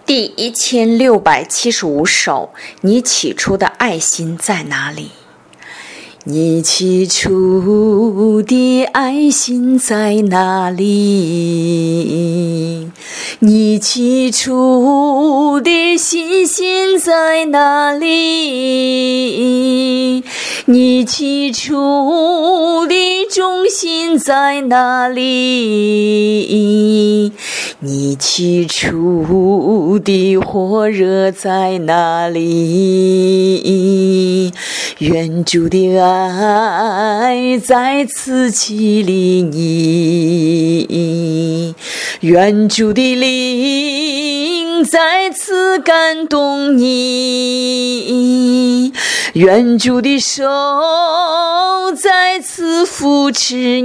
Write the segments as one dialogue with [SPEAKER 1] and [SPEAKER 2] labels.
[SPEAKER 1] 第1675首，你起初的爱心在哪里？你起初的爱心在哪里？你起初的信心在哪里？你起初的忠心在哪里？你起初的火热在哪里？愿主的爱再次激励你，愿主的灵再次感动你，愿主的手再次扶持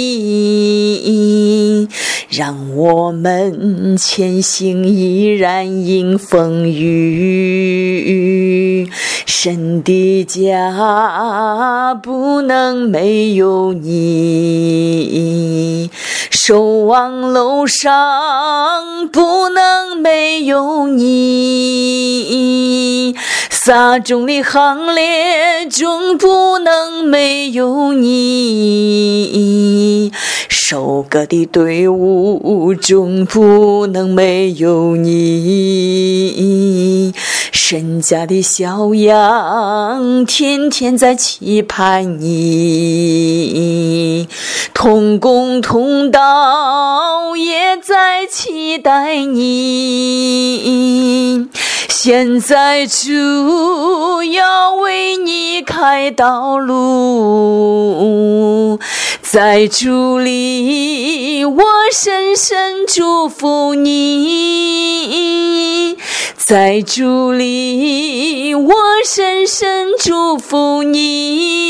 [SPEAKER 1] 你，让我们前行依然迎风雨，神的家不能没有你，守望楼上不能没有你，撒种的行列中不能没有你，收割的队伍中不能没有你，神家的小羊天天在期盼你，同工同道也在期待你，现在主要为你开道路，在主里我深深祝福你，在主里我深深祝福你。